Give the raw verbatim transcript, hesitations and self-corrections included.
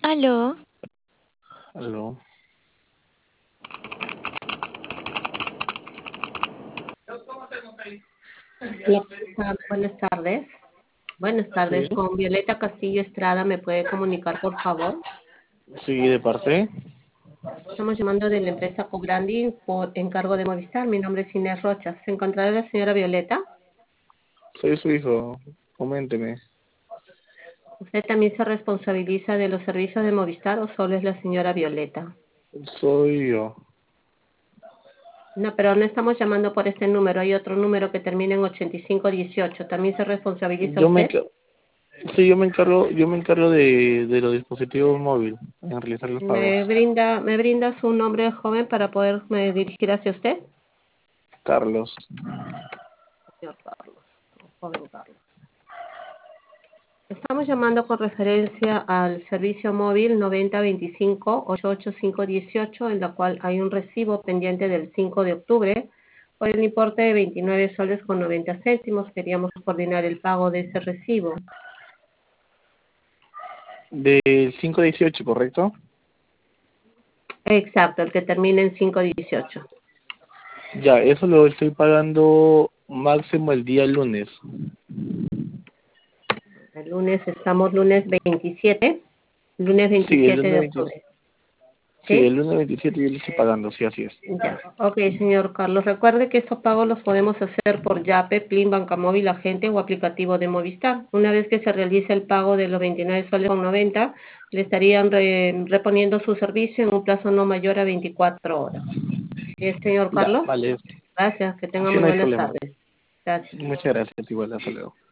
Aló, Aló. Hola, ¿cómo está? Buenas tardes. Buenas Sí, tardes, con Violeta Castillo Estrada, ¿me puede comunicar, por favor? sí, de parte. Estamos llamando de la empresa Cobrandi por encargo de Movistar. Mi nombre es Inés Rocha. ¿Se encontrará la señora Violeta? Soy su hijo. Coménteme. ¿Usted también se responsabiliza de los servicios de Movistar o solo es la señora Violeta? Soy yo. No, pero no estamos llamando por este número. Hay otro número que termina en ochenta y cinco dieciocho. ¿También se responsabiliza Yo me usted? enca- sí, yo me encargo, yo me encargo de, de los dispositivos móviles, en realizar los pagos. ¿Me brinda, me brinda su nombre joven para poderme dirigir hacia usted? Carlos. Señor Carlos, joven Carlos. Estamos llamando con referencia al servicio móvil noventa veinticinco ochenta y ocho cinco dieciocho, en la cual hay un recibo pendiente del cinco de octubre por el importe de veintinueve soles con noventa céntimos. Queríamos coordinar el pago de ese recibo. Del cinco dieciocho, ¿correcto? Exacto, el que termina en cinco dieciocho. Ya, eso lo estoy pagando máximo el día lunes. El lunes estamos lunes veintisiete, lunes Sí, el veintisiete lunes de veintisiete. octubre. Sí, ¿Sí? el lunes veintisiete yo lo estoy pagando, sí, así es. Ya. Ok, señor Carlos. Recuerde que estos pagos los podemos hacer por Yape, Plin, Banca Móvil, Agente o aplicativo de Movistar. Una vez que se realice el pago de los veintinueve soles con noventa, le estarían re- reponiendo su servicio en un plazo no mayor a veinticuatro horas. ¿Sí, señor Ya, Carlos? vale. Gracias. Que tenga Sí, muy no hay buenas problema. tardes. Gracias. Muchas gracias, igual, hasta luego.